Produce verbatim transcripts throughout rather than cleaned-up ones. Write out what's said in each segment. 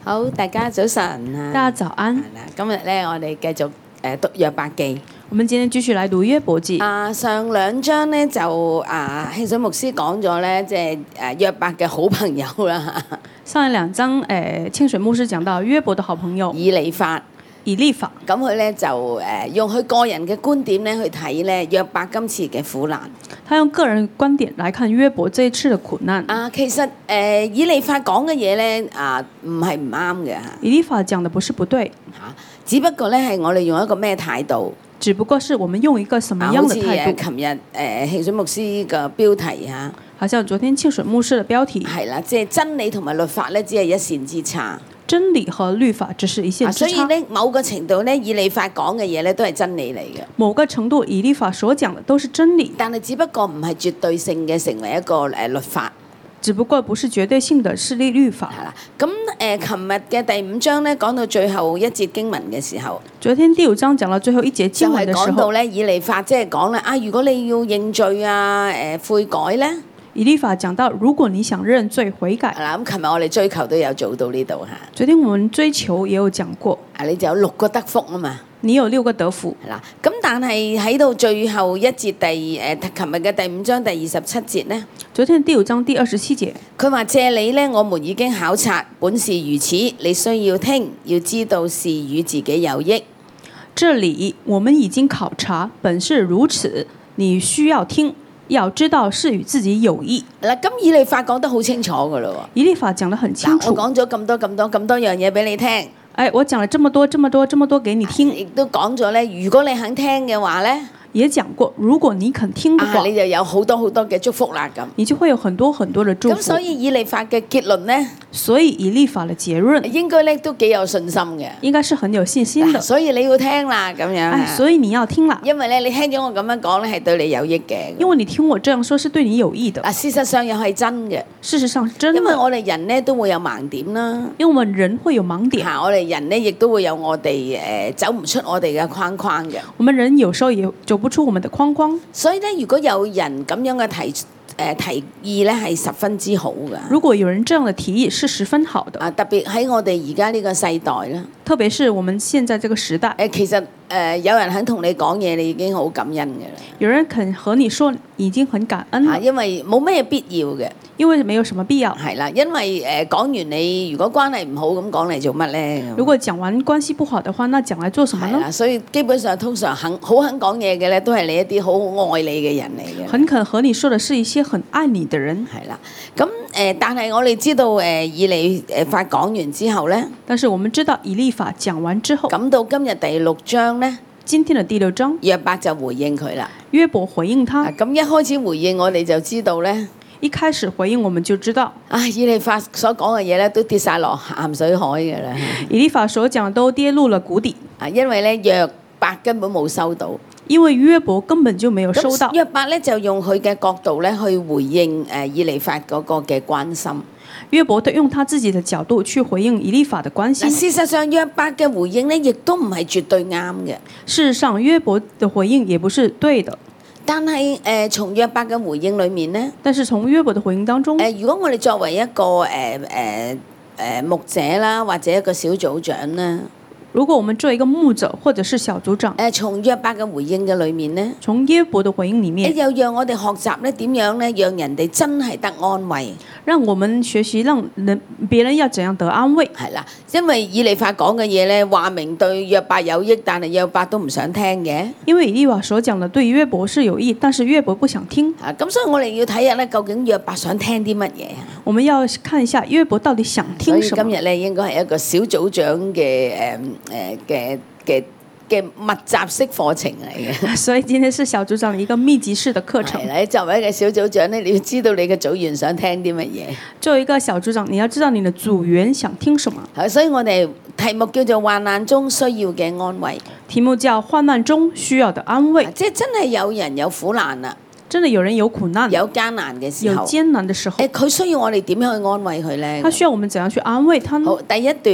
好，大家早晨啊！ 大家早安。 係啦，今日咧我哋繼續誒讀約伯記。 我們今天繼續來讀約伯記。 啊，上兩章咧就啊，汽水牧師講咗咧，即係誒約伯嘅好朋友啦。 上兩章誒、呃，清水牧師講到約伯的好朋友以利法。 以利法。 咁佢咧就誒用佢個人嘅觀點咧去睇咧約伯今次嘅苦難。 他用個人觀點來看約伯這一次的苦難。 啊，其實誒、呃、以利法講嘅嘢咧啊，唔係唔啱嘅嚇。 以利法講的不是不對嚇，只不過咧係我哋用一個咩態度？ 只不過是我們用一個什麼樣的態度？ 琴日誒汽水牧師嘅標題嚇， 好像昨天清水牧師嘅標題係啦，即係真理同埋律法咧，只係一線之差。 真理和律法只是一線之差。 所以咧，某個程度咧，以利法講嘅嘢咧，都係真理嚟嘅。 某個程度，以利法所講嘅都是真理， 但係只不過唔係絕對性嘅成為一個誒律法。 只不過不是絕對性的是律律法。 係啦，咁誒，琴日嘅第五章咧，講到最後一節經文嘅時候， 昨天第五章講到最後一節經文嘅時候， 就係講到咧以利法即係講咧啊，如果你要認罪啊，誒悔改咧。 以利法講到，如果你想認罪悔改， 係啦，咁琴日我哋追求都有做到呢度嚇。 昨天我們追求也有講過， 啊，你就有六個得福啊嘛。 你有六個得福。 係啦，咁但係喺到最後一節第誒，琴日嘅第五章第二十七節咧。 昨天第五章第二十七節， 佢話借你咧，我們已經考察，本是如此，你需要聽，要知道是與自己有益。 這裡我們已經考察，本是如此，你需要聽。要知道是與自己有益。 嗱，咁以利法講得好清楚噶咯喎。 以利法講得很清楚。 我講咗咁多咁多咁多樣嘢俾你聽。 誒，我講了這麼多這麼多這麼多給你聽。 亦都講咗咧，如果你肯聽嘅話咧。 也講過，如果你肯聽的話， 啊、你就有好多好多嘅祝福啦咁。 你就會有很多很多嘅祝福。 咁所以以利法嘅結論咧， 所以以利法嘅結論應該咧都幾有信心嘅。 應該是很有信心的。 啊、所以你要聽啦咁樣、 哎。所以你要聽啦。 因為咧，你聽咗我咁樣講咧，係對你有益嘅。 因為你聽我這樣說，是對你有益的。 啊，事實上又係真嘅。 事實上是真的。 因為我哋人咧都會有盲點啦。 因為我們人會有盲點。 嚇，我哋人咧亦都會有我哋誒走唔出我哋嘅框框嘅。 我們人有時候也走不出我們的框框。 所以咧，如果有人咁樣嘅提誒、呃、提議咧，係十分之好嘅。 如果有人這樣的提議，是十分好的。 啊，特別喺我哋而家呢個世代啦。 特別是我們現在這個時代。 誒，其實誒、呃、有人肯同你講嘢，你已經好感恩嘅啦。 有人肯和你說，已經很感恩。 啊，因為冇咩必要嘅。 因為沒有什麼必要。 係啦，因為誒講完你如果關係唔好，咁講嚟做乜咧？ 如果講完關係不好的話，那講來做什麼呢？ 係啦，所以基本上通常肯好肯講嘢嘅咧，都係你一啲好愛你嘅人嚟嘅。 很肯和你說的是一些很愛你的人。 係啦，咁誒、呃，但係我哋知道誒、呃，以利誒法講完之後咧， 但是我們知道以利法講完之後， 咁到今日第六章咧， 今天的第六章， 約伯就回應佢啦。 約伯回應他， 咁一開始回應我哋就知道咧。 一開始回應我們就知道， 啊，以利法所講嘅嘢咧，都跌晒落鹹水海嘅啦。 以利法所講都跌入了谷底。 啊，因為咧約伯根本冇收到， 因為約伯根本就沒有收到。 約伯咧就用佢嘅角度咧去回應誒以利法嗰個嘅關心。 約伯都用他自己的角度去回應以利法的關心。 事實上，約伯嘅回應咧，亦都唔係絕對啱嘅。 事實上，約伯的回應也不是對的。 但係誒、呃，從約伯嘅回應裏面咧， 但是從約伯嘅回應當中， 誒、呃，如果我哋作為一個誒誒誒牧者啦，或者一個小組長啦， 如果我們做一個牧者或者是小組長， 誒，從約伯嘅回應嘅裏面咧， 從約伯嘅回應裡面， 又讓我哋學習咧點樣咧，讓人哋真係得安慰。 讓我們學習，讓人別人要怎樣得安慰。 係啦，因為以利法講嘅嘢咧，話明對約伯有益，但係約伯都唔想聽嘅。 因為以利法所講的對約伯是有益，但是約伯不想聽。 啊，咁所以我哋要睇下咧，究竟約伯想聽啲乜嘢？ 我們要看一下約伯到底想聽什麼。 所以今日咧，應該係一個小組長嘅誒誒嘅嘅嘅密集式課程嚟嘅。 所以今天是小組長的一個密集式的課程。 係啦，作為一個小組長咧，你要知道你嘅組員想聽啲乜嘢。 作為一個小組長，你要知道你的組員想聽什麼。 係，所以我哋題目叫做患難中需要嘅安慰。 題目叫患難中需要的安慰。 即係真係有人有苦難啦。 真的有人有苦難， 有艱難嘅時候， 有艱難的時候， 誒，佢需要我哋點樣去安慰佢咧？ 他需要我們怎樣去安慰他呢？ 好，第一段，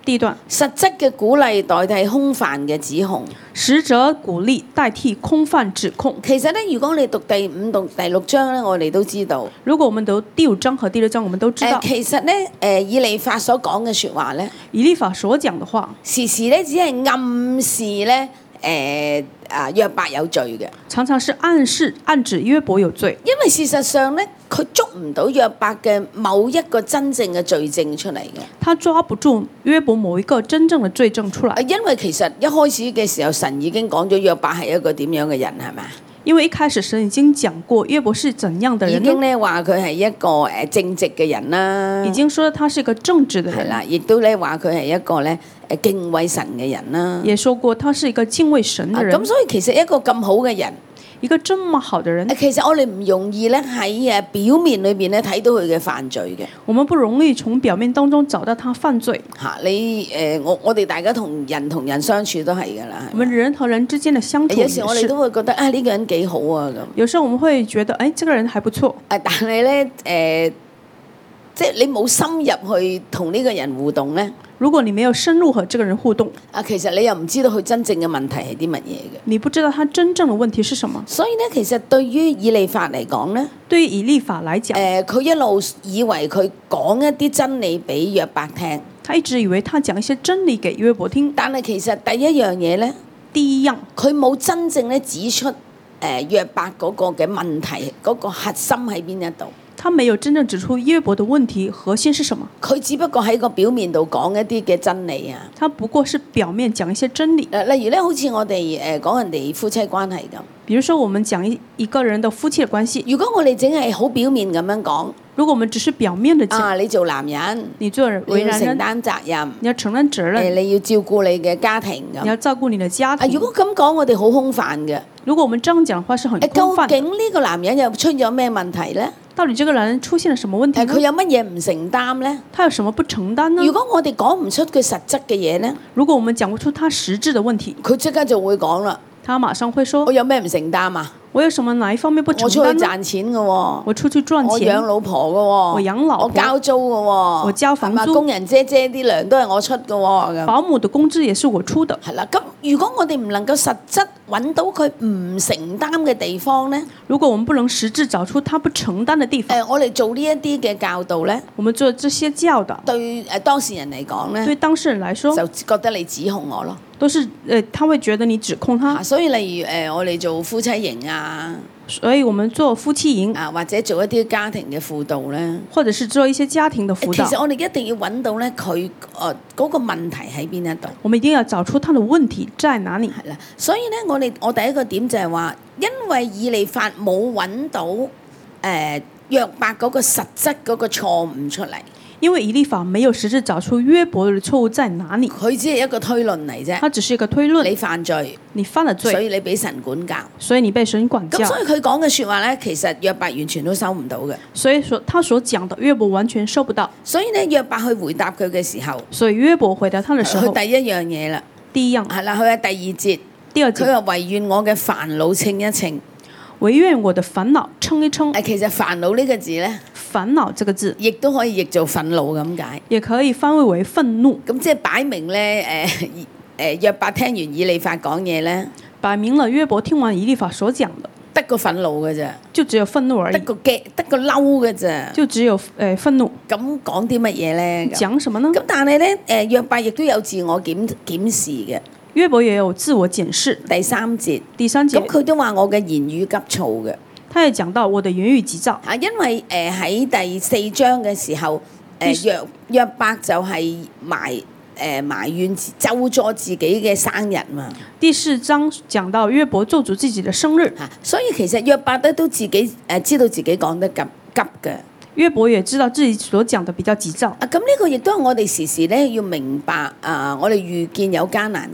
第一段， 實質嘅鼓勵代替空泛嘅指控。 實則鼓勵代替空泛指控。 其實咧，如果你讀第五、讀第六章咧，我哋都知道。 如果我們讀第五章和第六章，我們都知道。 誒、其實咧，誒、以利法所講嘅説話咧， 以利法所講的話， 時時咧只係暗示咧，誒、啊約伯有罪嘅。 常常是暗示暗指約伯有罪， 因為事實上咧，佢捉唔到約伯嘅某一個真正嘅罪證出嚟嘅。 他抓不住約伯某一個真正的罪證出來。 啊，因為其實一開始嘅時候，神已經講咗約伯係一個點樣嘅人，係咪？ 因為一開始神已經講過約伯是怎樣的已人呢， 經咧話佢係一個誒正直嘅人啦， 已經說他是一個正直的人， 係啦，亦都咧話佢係一個咧誒敬畏神嘅人啦。 也說過他是一個敬畏神的人。 咁、所以其實一個咁好嘅人， 一個這麼好的人， 誒其實我哋唔容易咧喺誒表面裏邊咧睇到佢嘅犯罪嘅。 我們不容易從表面當中找到他犯罪。 嚇你誒我我哋大家同人同人相處都係㗎啦。 我們人和人之間的相處也是， 有時我哋都會覺得啊呢個人幾好啊咁。 有時候我們會覺得，哎，這個人還不錯。 誒但係咧誒，即係你冇深入去同呢個人互動咧。 如果你沒有深入和這個人互動， 啊，其實你又唔知道佢真正嘅問題係啲乜嘢嘅。 你不知道他真正的問題是什麼。 所以咧，其實對於以利法嚟講咧， 對於以利法來講， 誒佢一路以為佢講一啲真理俾約伯聽， 他一直以為他講一些真理給約伯聽， 但係其實第一樣嘢咧， 第一樣， 佢冇真正咧指出誒約伯嗰個嘅問題嗰個核心喺邊一度。 他沒有真正指出約伯的問題核心是什麼。 佢只不過喺個表面度講一啲嘅真理啊。 他不過是表面講一些真理。 誒，例如咧，好似我哋誒講人哋夫妻關係咁。 比如說，我們講一一個人的夫妻的關係。 如果我哋淨係好表面咁樣講， 如果我們只是表面的講， 啊，你做男人， 你做你要承為男人， 擔責任， 你要承擔責任， 誒，你要照顧你嘅家庭咁。 你要照顧你的家啊， 庭。 如果咁講，我哋好空泛嘅。 如果我們這樣講的話，是很誒， 空泛的。 究竟呢個男人又出咗咩問題咧？ 到底這個男人出現了什麼問題誒， 呢佢？有乜嘢唔承擔咧？ 他有什麼不承擔呢？ 如果我哋講唔出佢實質嘅嘢咧， 如果我們講不出他實質的問題， 佢即刻就會講啦。 他馬上會說我：有咩唔承擔啊？ 我有什麼哪一方面不承我出去擔呢？ 賺錢嘅喎， 我出去賺我錢， 養老婆嘅喎， 我養老婆我交租嘅喎， 我交房租係嘛，工人姐姐啲糧都係我出嘅喎咁。 保姆的工資也是我出的。 係啦，咁如果我哋唔能夠實質揾到佢唔承擔嘅地方咧， 如果我們不能實質找出他不承擔的地誒、 方， 我哋做呢一啲嘅教導咧， 我們做這些教導， 對誒當事人嚟講咧， 對當事人來說， 就覺得你指控我咯。 都是呃，他會覺得你指控他啊，，所以例如誒、我哋做夫妻營啊， 所以我們做夫妻營， 啊或者做一啲家庭嘅輔導咧， 或者是做一些家庭的輔導， 其實我哋一定要揾到咧佢誒嗰個問題喺邊一度。 我們一定要找出他的問題在哪裡。 係啦，所以咧，我哋我第一個點就係話，因為以利法冇揾到誒、約伯嗰個實質嗰個錯誤出嚟， 因為以利法沒有實質找出約伯的錯誤在哪裡， 佢只係一個推論嚟啫。 他只是一個推論。 你犯罪， 你犯了所罪， 以你俾神管教。 所以你被神管教。 咁所以佢講嘅説話咧，其實約伯完全都收唔到嘅。 所以說他所講的約伯完全收不到。 所以咧，約伯去回答佢嘅時候， 所以約伯回答他的時候， 佢第一樣嘢啦， 第一樣， 係啦，佢喺第二節， 第二節， 佢話唯願我嘅煩惱稱一稱。 唯願我的煩惱稱一稱。 誒，其實煩惱呢個字咧， 煩惱這個字亦都可以譯做憤怒咁解。 也可以翻譯為憤怒。 咁即係擺明咧，誒誒約伯聽完以利法講嘢咧， 擺明了約伯聽完以利法所講的， 得個憤怒嘅啫， 就只有憤怒而已， 得個驚，得個嬲嘅啫。 就只有誒、呃、憤怒。 咁講啲乜嘢咧？咁講什麼呢？ 咁但係咧，誒約伯亦都有自我檢檢視嘅。 約伯也有自我檢視。 第三節， 第三節， 咁佢都話我嘅言語急躁嘅。 他也講到我的言語急躁。 啊，因為誒喺、第四章嘅時候，誒約約伯就係埋誒埋怨咒詛自己嘅生日嘛。 第四章講到約伯咒詛自己的生日， 嚇、所以其實約伯咧都自己誒知道自己講得急急嘅。 約伯也知道自己所講的比較急躁。 啊，咁呢個亦都係我哋時時咧要明白啊！我哋遇見有艱難嘅人，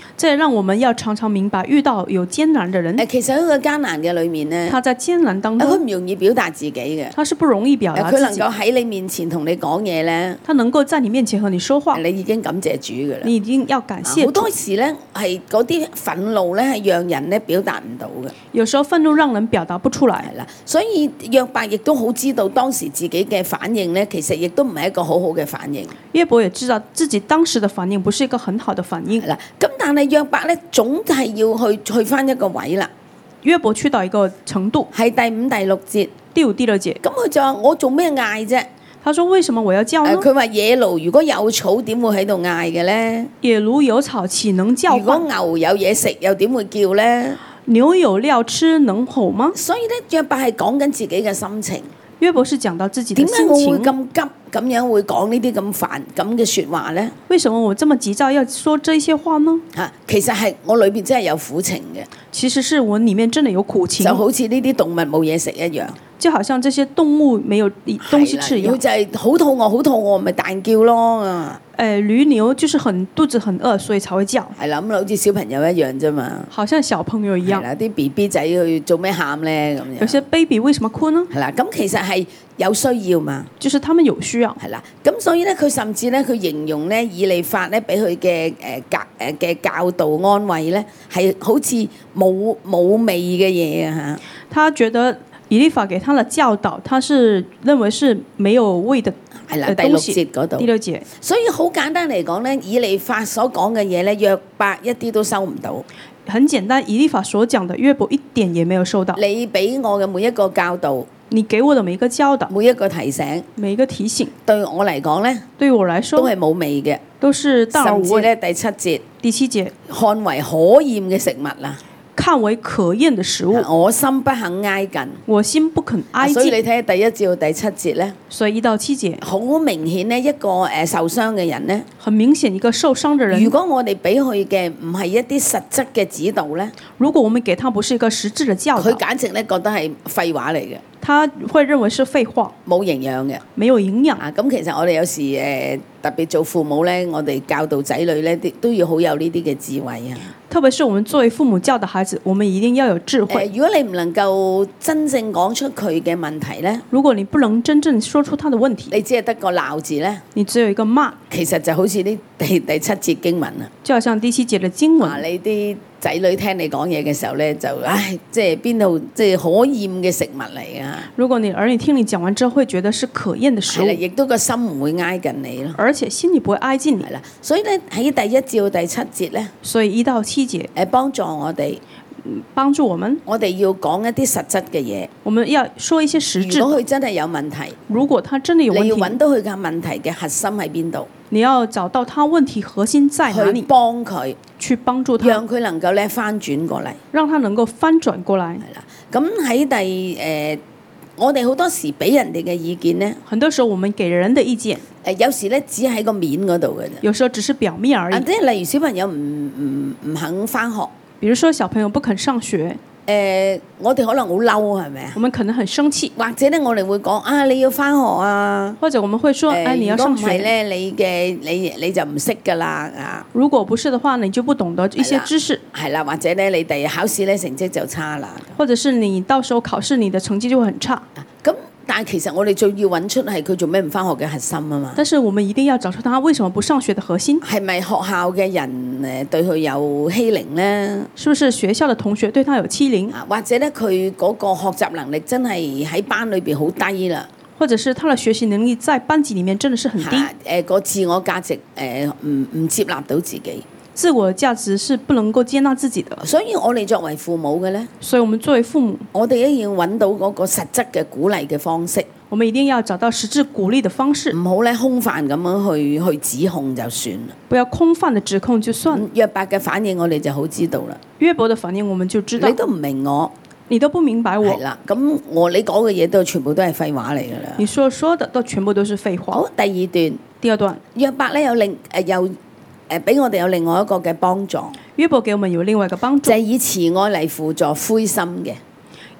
這讓我們要常常明白，遇到有艱難的人， 誒，其實喺個艱難嘅裏面咧， 他在艱難當佢中， 唔容易表達自己嘅。 他是不容易表達佢能自己， 夠喺你面前同你講嘢咧， 他能夠在你面前和你說話， 你已經感謝主噶啦。 你一定要感謝主。 好多時咧係嗰啲憤怒咧係讓人咧表達唔到嘅， 有時候憤怒讓人表達不出來， 係啦。所以約伯亦都好知道當時自己嘅反應咧，其實亦都唔係一個好好嘅反應。 約伯也知道自己當時的反應不是一個很好的反應係。啦，咁但係約伯咧總係要去去翻一個位啦， 約伯去到一個程度， 係第五、第六節。 第五、第六節， 咁佢就話：我做咩嗌啫？ 他說：為什麼我要叫呢？ 誒佢話野驢如果有草點會喺度嗌嘅咧？ 野驢有草豈能叫如果喚？ 牛有嘢食又點會叫咧？ 牛有料吃能吼嗎？ 所以咧，約伯係講緊自己嘅心情。 約伯是講到自己的心點解我會情。 咁急咁樣會講呢啲咁煩咁嘅説話咧？ 為什麼我這麼急躁要說這些話呢？ 嚇，其實係我裏邊真係有苦情嘅， 其實是我裡面真的有苦情， 就好似呢啲動物冇嘢食一樣。 就好像這些動物沒有東西吃一樣。 佢就係好肚餓，好肚餓咪大叫咯。 誒，驢牛就是很肚子很餓，所以才會叫。 係啦，咁好似小朋友一樣啫嘛。 好像小朋友一樣。 係啦，啲 B B 仔去做咩喊咧咁樣？ 有些 baby 為什麼哭呢？ 係啦，咁其實係有需要嘛。 就是他們有需要。 係啦，咁所以咧，佢甚至咧，佢形容咧以利法咧俾佢嘅誒教誒嘅教導安慰咧，係好似冇冇味嘅嘢啊嚇。 他覺得以利法給他的教導，他是認為是沒有味的。 係啦，第六節嗰度。 第六節。 所以好簡單嚟講咧，以利法所講嘅嘢咧，約伯一啲都收唔到。 很簡單，以利法所講的約伯一點也沒有收到。 你俾我嘅每一個教導， 你給我的每一個教導， 每一個提醒， 每一個提醒， 對我嚟講咧， 對我來說都係冇味嘅， 都是淡而無味。 甚至咧第七節， 第七節， 看為可厭嘅食物啦。 看為可厭的食物， 我心不肯挨近， 我心不肯挨近。 所以你睇下第一至到第七節咧， 所以一到七節， 好明顯咧，一個誒受傷嘅人咧， 很明顯一個受傷嘅人。 如果我哋俾佢嘅唔係一啲實質嘅指導咧， 如果我們給他不是一個實質嘅教導， 佢簡直咧覺得係廢話嚟嘅， 他會認為是廢話， 冇營養嘅， 沒有營養。 啊，咁其實我哋有時誒、呃、特別做父母咧，我哋教導仔女咧，都都要好有呢啲嘅智慧啊。 特別是我們作為父母教導孩子，我們一定要有智慧。 呃、如果你唔能夠真正講出佢嘅問題咧， 如果你不能真正說出他的問題， 你只係得個鬧字咧， 你只有一個罵， 其實就好似呢第第七節經文啊， 就好像第七節嘅經文。 啊，你啲仔女聽你講嘢嘅時候咧，就唉，即係邊度即係可厭嘅食物嚟啊！ 如果你兒女聽你講完之後，會覺得是可厭的食物， 係啦，亦都個心唔會挨近你咯。 而且心裡不會挨近你。 係啦，所以咧喺第一至到第七節咧， 所以一到七節誒幫助我哋， 幫助我們， 我哋要講一啲實質嘅嘢。 我們要說一些實質。 如果佢真係有問題， 如果他真的有問題， 你要揾到佢嘅問題嘅核心喺邊度？ 你要找到他問題核心在哪裡， 去幫佢， 去幫助他， 讓佢能夠咧翻轉過嚟。 讓他能夠翻轉過來。 係啦，咁喺第誒、呃，我哋好多時俾人哋嘅意見咧， 很多時候我們給人的意見， 誒、呃、有時咧只喺個面嗰度嘅啫。 有時候只是表面而啊， 已。 即係例如小朋友唔唔唔肯翻學， 比如說小朋友不肯上學， 誒、呃、我哋可能好嬲係咪啊？ 我們可能很生氣， 或者咧我哋會講啊，你要翻學啊， 或者我們會說， 誒、 哎，你要上學。 如果唔係咧，你嘅你你就唔識㗎啦啊！ 如果不是的話，你就不懂得一些知識， 係啦，或者咧你第日考試咧成績就差啦。 或者是你到時候考試，你的成績就會很差。 咁但係其實我哋最要揾出係佢做咩唔翻學嘅核心啊嘛。 但是我們一定要找出他為什麼不上學的核心。 係咪學校嘅人誒對佢有欺凌咧？ 是不是學校的同學對他有欺凌？ 啊，或者咧佢嗰個學習能力真係喺班裏邊好低啦。 或者是他的學習能力在班級裡面真的是很低。 誒個、呃、自我價值誒唔唔接納到自己。 自我價值是不能夠接納自己的。 所以我哋作為父母嘅咧， 所以我們作為父母， 我哋一定要揾到嗰個實質嘅鼓勵嘅方式。 我們一定要找到實質鼓勵的方式， 唔好咧空泛咁樣去去指控就算啦。 不要空泛的指控就算。 約伯嘅反應我哋就好知道啦。 約伯的反應我們就知道。 你都唔明我， 你都不明白我。 係啦，咁我你講嘅嘢都全部都係廢話嚟㗎啦。 你所說的都全部都是廢話。 好，第二段。 第二段。 約伯咧有另誒有誒俾我哋有另外一個嘅幫助。 約伯給我們有另外一個幫助， 就係以慈愛嚟輔助灰心嘅。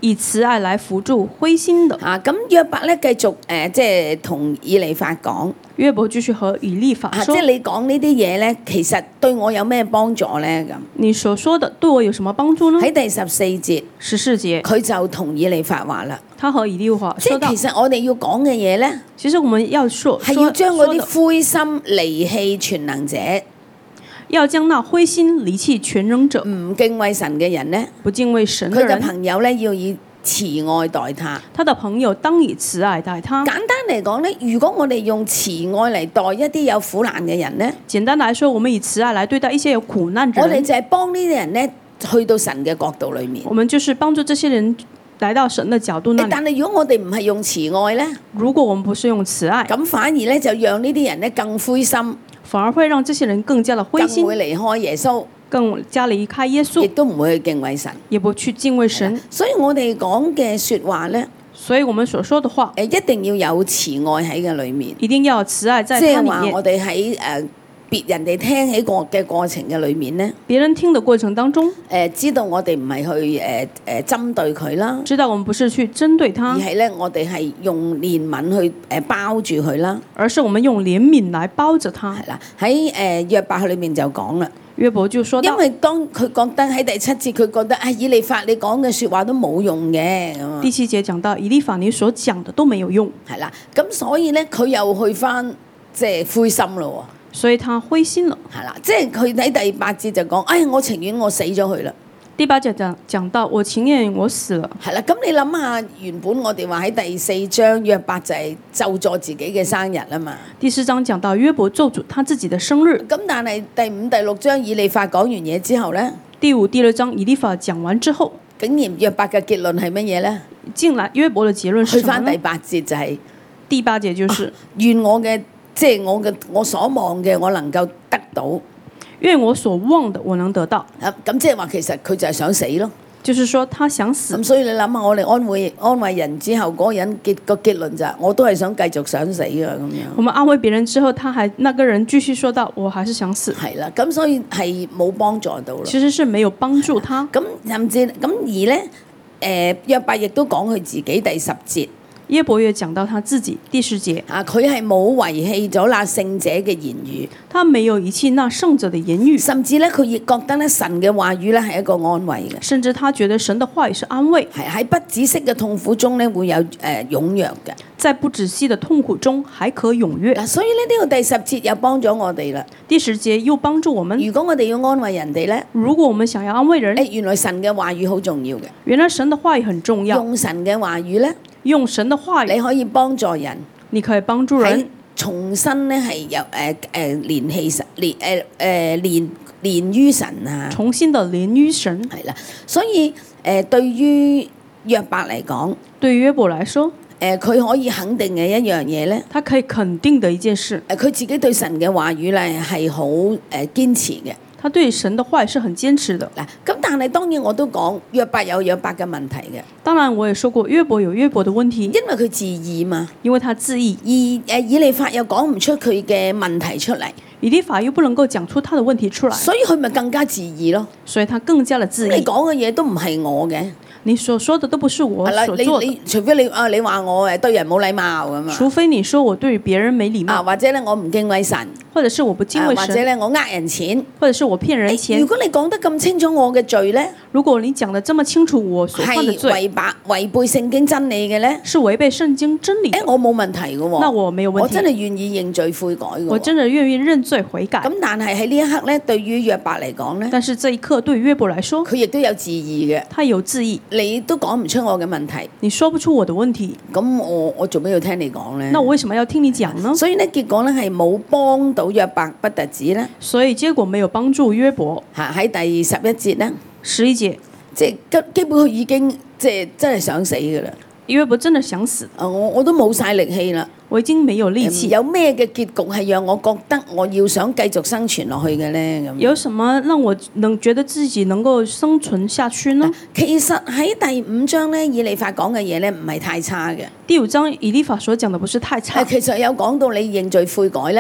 以慈愛來扶助灰心的。 啊，咁約伯咧繼續誒、呃，即係同以利法講。 約伯繼續和以利法啊， 說： 即係你講呢啲嘢咧，其實對我有咩幫助咧？咁你所說的對我有什麼幫助呢？ 喺第十四節， 十四節， 佢就同以利法話啦。 他和以利法即說到係其實我哋要講嘅嘢咧， 其實我們要說係要將嗰說的啲灰心離棄全能者， 要將那灰心離棄全能者， 唔敬畏神嘅人咧， 不敬畏神的佢嘅人， 朋友咧要以慈愛待他。 他的朋友當以慈愛待他。 簡單嚟講咧，如果我哋用慈愛嚟待一啲有苦難嘅人咧， 簡單來說，我們以慈愛來對待一些有苦難之我哋人， 就係幫呢啲人咧去到神嘅角度裏面。 我們就是幫助這些人來到神的角度那裡。 但係如果我哋唔係用慈愛咧， 如果我們不是用慈愛， 咁反而咧就讓呢啲人咧更灰心， 反而會讓這些人更加的灰更心， 會離開耶穌， 更加離開耶亦穌， 都唔會去敬畏神。 也不去敬畏神。 所以我哋講嘅説話咧， 所以我們所說的話， 誒一定要有慈愛喺嘅裏面， 一定要有慈愛在即它裡面。 係話我哋喺誒別人哋聽起過嘅過程嘅裏面咧， 別人聽的過程當中， 誒知道我哋唔係去誒誒針對佢啦， 知道我們不是去針對而他， 係咧我哋係用憐憫去誒包住佢啦。 而是我們用憐憫來包着他。 係啦，喺誒約伯裏面就講啦， 約伯就說到， 因為當佢覺得喺第七節，佢覺得啊以利法你講嘅説話都冇用嘅咁啊， 第七節講到以利法你所講的都沒有用， 係啦，咁所以咧佢又去翻即係灰心咯所以他灰心了。 喎，係啦，即係佢喺第八節就講，哎我情願我死咗佢啦， 第八節講講到我情願我死了。 係啦，咁你諗下原本我哋話喺第四章約伯就係咒詛自己嘅生日啊嘛， 第四章講到約伯咒詛他自己的生日。 咁但係第五、第六章以利法講完嘢之後咧， 第五、第六章以利法講完之後， 竟然約伯嘅結論係乜嘢咧？ 進來約伯的結論去是什麼呢？ 翻第八節就係、 第八節就是願我嘅即係我嘅我所望嘅，我能夠得到。 願我所望的我能得到， 啊，咁即係話其實佢就係想死咯。 就是說他想死咁。所以你諗下，我哋安慰安慰人之後，嗰、個人結個結論就係、我都係想繼續想死啊咁樣。 我們安慰別人之後，他還那個人繼續說到我還是想死， 係啦，咁所以係冇幫助到咯。 其實是沒有幫助他。 咁甚至咁而咧，誒約伯亦都講佢自己第十節耶伯也講到他自己第十節， 啊，佢係冇遺棄咗那聖者嘅言語， 他沒有遺棄那聖者的言語， 甚至咧佢亦覺得咧神嘅話語咧係一個安慰嘅。 甚至他覺得神的話語是安慰， 係喺不止息嘅痛苦中咧，會有誒、呃、踴躍嘅。 在不止息的痛苦中還可踴躍。 嗱，所以咧呢個第十節又幫咗我哋啦。 第十節又幫助我們， 如果我哋要安慰人哋咧， 如果我們想要安慰人， 誒原來神嘅話語好重要嘅。 原來神的話語很重要。 用神嘅話語咧， 用神的話語， 你可以幫助人你可以幫助喺人重新咧係有誒誒連氣神連誒誒連連於神啊， 重新的連於神。 係啦。所以誒、呃、對於約伯嚟講， 對於約伯來說， 誒佢可以肯定嘅一樣嘢咧， 他可以肯定的一件事， 誒佢自己對神嘅話語咧係好誒堅持嘅。 他對神的話語是很堅持的。 嗱，咁但係當然我都講約伯有約伯嘅問題嘅， 當然我也說過約伯有約伯的問題， 因為佢自義嘛， 因為他自義， 而誒以利法又講唔出佢嘅問題出嚟， 以利法又不能夠講出他的問題出來， 所以佢咪更加自義咯。 所以他更加的自你義。 講嘅嘢都唔係我嘅， 你所說的都不是我係啦，你所做的， 你除非你啊，你話我誒對人冇禮貌咁啊， 除非你說我對別人沒禮啊貌， 或者咧我唔敬畏神， 或者是我不敬啊畏神， 或者咧我呃人錢。 或者是我騙人誒錢如。果你講得咁清楚我嘅罪咧， 如果你講得這麼清楚，我所犯的係罪違白違背聖經真理嘅咧， 是違背聖經真理的誒，我冇問題嘅喎， 那我沒有問題我真係願意認罪悔改嘅喎。 我真的願意認罪悔改。 咁但係喺呢一刻咧，對於約伯嚟講咧， 但是這一刻對於約伯來說， 佢亦都有自義嘅， 他有自義， 你都講唔出我嘅問題， 你說不出我的問題， 咁我我做咩要聽你講咧？ 那我為什麼要聽你講呢？ 所以咧，結果咧係冇幫到約伯不特止咧， 所以結果沒有幫助約伯。 嚇喺第十一節咧， 十一節， 即係基基本佢已經即係真係想死㗎啦。 約伯真的想死， 啊，我我都冇晒力氣啦。 我已經沒有力氣。 有咩嘅結局係讓我覺得我要想繼續生存落去嘅咧？咁有什麼讓我能覺得自己能夠生存下去呢？ 其實喺第五章咧，以利法講嘅嘢咧唔係太差嘅。 第五章以利法所講的不是太差誒，，其實有講到你認罪悔改咧，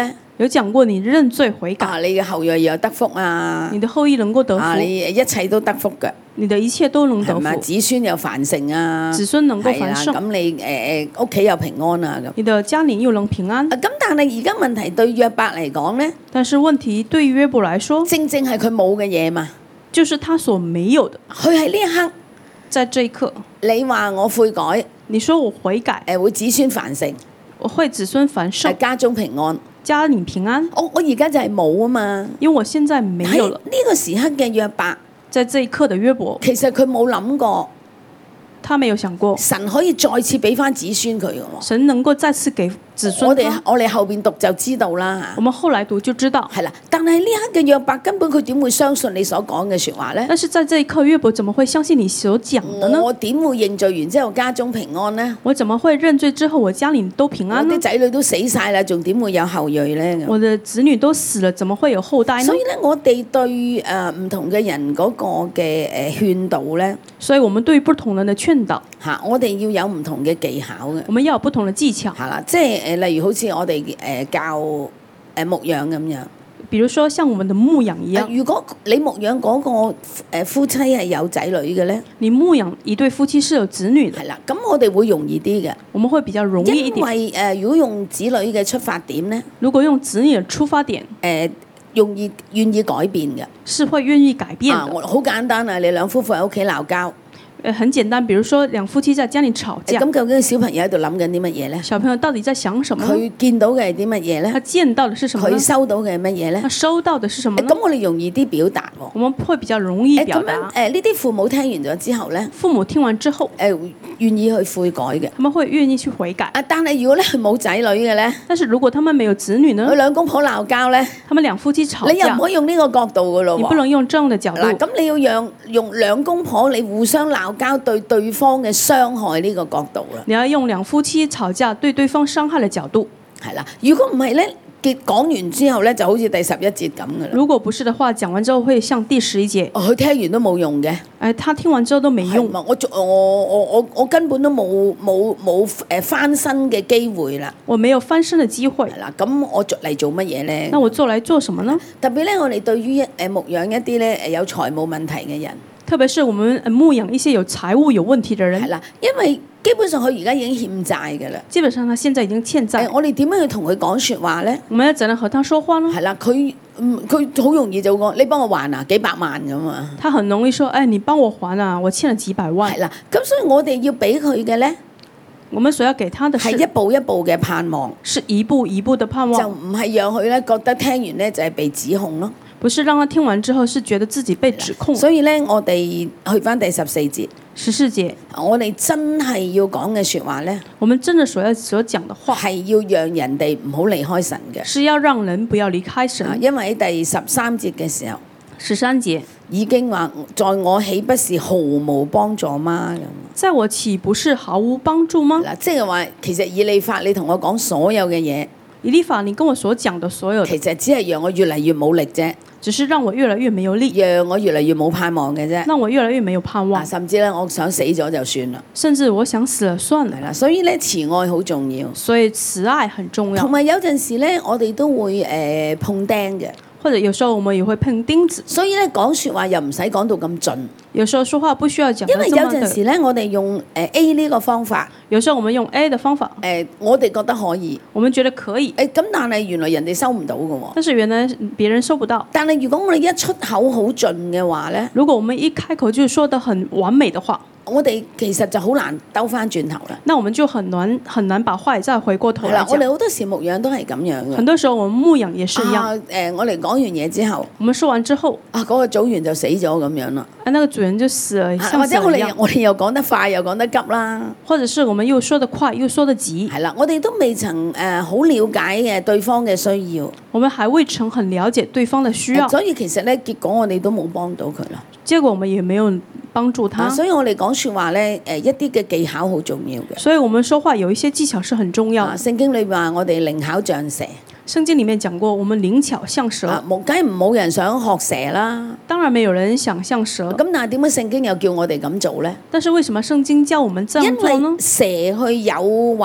有講過你認罪悔改， 啊，你嘅後裔又得福啊， 你的後裔能夠得啊， 福， 你一切都得福嘅， 你的一切都能得係咪？ 福， 子孫又繁盛啊， 子孫能夠係啦， 繁盛， 咁你誒誒屋企又平安啊咁。 你的家裡又能平安。 啊，咁但係而家問題對約伯嚟講咧， 但是問題對約伯來說， 正正係佢冇嘅嘢嘛， 就是他所沒有的。 佢喺呢一刻， 在這一刻， 你話我悔改， 你說我悔改， 誒會子孫繁盛， 我會子孫繁盛誒，家中平安。 家裡平安。 我我而家就係冇啊嘛， 因為我現在沒有了。 喺呢個時刻嘅約伯， 在這一刻的約伯， 其實佢冇諗過他沒有想過神可以再次俾翻子孫佢嘅喎。 神能夠再次給子孫我哋他。 我哋後邊讀就知道啦我們後來讀就知道。 係啦。但係呢刻嘅約伯根本佢點會相信你所講嘅説話咧？ 但是在這一刻，約伯怎麼會相信你所講的呢？ 我點會認罪完之後家中平安呢？ 我怎麼會認罪之後我家裡都平我安呢啲？仔女都死晒啦，仲點會有後裔咧？ 我的子女都死了，怎麼會有後代呢所？以咧，我哋對誒唔同嘅人嗰個嘅誒勸導咧所以我們對於不同人的勸導， 嚇，我哋要有唔同嘅技巧嘅我們要有不同的技巧。 係啦，即係誒例如好似我哋誒教誒牧養咁樣。 比如說像我們的牧養一樣， 啊如果你牧養嗰個誒夫妻係有仔女嘅咧， 你牧養一對夫妻是有子女的， 係啦，咁我哋會容易啲嘅， 我們會比較容易一因點。 為誒如果用子女嘅出發點咧， 如果用子女的出發點， 誒容易願意改變嘅。 是會願意改變啊， 的。 我好簡單啊，你兩夫婦喺屋企鬧交， 呃，很簡單，比如說兩夫妻在家裡吵架， 咁究竟小朋友喺度諗緊啲乜嘢咧？ 小朋友到底在想什麼呢？ 佢見到嘅係啲乜嘢咧？ 他見到的是什麼呢佢？收到嘅係乜嘢咧他？收到的是什麼呢誒咁？我哋容易啲表達喎。 我們會比較容易誒表咁樣達。 誒呢啲父母聽完咗之後咧， 父母聽完之後， 誒願意去悔改嘅。 他們會願意去悔改。 啊，但係如果咧佢冇仔女嘅咧， 但是如果他們沒有子女呢佢？兩公婆鬧交咧， 他們兩夫妻吵架你又唔，可以用呢個角度噶咯喎。 你不能用這樣的角嗱， 度。 咁你要讓用兩公婆你互相鬧交對對方嘅傷害呢個角度啦， 你要用兩夫妻吵架對對方傷害的角度。 係啦。如果唔係咧，結講完之後咧，就好似第十一節咁噶啦。 如果不是的話，講完之後會像第十一節， 哦佢聽完都冇用嘅， 哎，他聽完之後都沒用係，嘛？我做我我我我根本都冇冇冇誒翻身嘅機會啦， 我沒有翻身的機會係。啦。咁我做嚟做乜嘢咧那？我做來做什麼呢？ 特別咧，我哋對於一誒牧養一啲咧誒有財務問題嘅人， 特別是我們呃牧養一些有財務有問題的係人， 啦，因為基本上佢而家已經欠債嘅啦。 基本上他現在已經欠債誒，，我哋點樣去同佢講説話咧？ 我們要怎樣和他說話呢？ 係啦，佢嗯佢好容易就講你幫我還啊幾百萬咁啊， 他很容易說：“哎，你幫我還啊，我欠了幾百萬係。啦，咁所以我哋要俾佢嘅咧” 我們所要給他的係一是步一步嘅盼望， 是一步一步的盼就望， 唔係讓佢咧覺得聽完咧就係被指控咯。 不是讓他聽完之後是覺得自己被指控。 所以咧，我哋去翻第十四節， 十四節， 我哋真係要講嘅説話咧， 我們真的所要所講的話， 係要讓人哋唔好離開神嘅。 是要讓人不要離開啊神。 因為喺第十三節嘅時候十三節， 已經話，在我豈不是毫無幫助嗎？咁在我豈不是毫無幫助嗎？ 嗱，即係話其實以利法你同我講所有嘅嘢， 以利法，你跟我所講的所有的， 其實只係讓我越嚟越冇力啫。 只是讓我越來越沒有力， 讓我越嚟越冇盼望嘅啫。 讓我越來越沒有盼望啊，，甚至咧，我想死咗就算啦。 甚至我想死了算了。 係啦，所以咧，慈愛好重要。 所以慈愛很重要， 同埋有陣時咧，我哋都會誒、呃、碰釘嘅， 或者有時候我們也會碰釘子。 所以咧講説話又唔使講到咁盡， 有時候說話不需要講因為有得這麼的。 陣時咧，我哋用誒 A 呢個方法， 有時候我們用 A 的方法， 誒、呃、我哋覺得可以， 我們覺得可以， 誒咁但係原來人哋收唔到嘅喎。 但是原來別人收不到。 但係如果我哋一出口好盡嘅話咧， 如果我們一開口就說得很完美的話， 我哋其實就好難兜翻轉頭啦。 那我們就很難很難把話再回過頭來係啦，我哋講。 好多時牧養都係咁樣嘅。 很多時候我們牧養也是一樣， 啊誒我哋講完嘢之後， 我們說完之後， 啊嗰、個組員就死咗咁樣啦。 啊那個主人就死了， 啊像或者我哋死了一樣。 我哋又講得快又講得急啦。 或者是我們又說得快又說得急， 係啦，我哋都未曾誒好、了解嘅對方嘅需要， 我們還未曾很了解對方的需要， 所以其實咧結果我哋都冇幫到佢啦。 結果我們也沒有幫助他。 啊，所以我哋講説話咧誒一啲嘅技巧好重要嘅。 所以我們說話有一些技巧是很重要啊， 的。 聖經裏邊話我哋靈巧像蛇， 聖經裡面講過，我們靈巧像蛇， 啊，冇梗係冇人想學蛇啦。 當然沒有人想像蛇。 咁但係點解聖經又叫我哋咁做咧？ 但是為什麼聖經叫我們這樣因做呢為？蛇去誘惑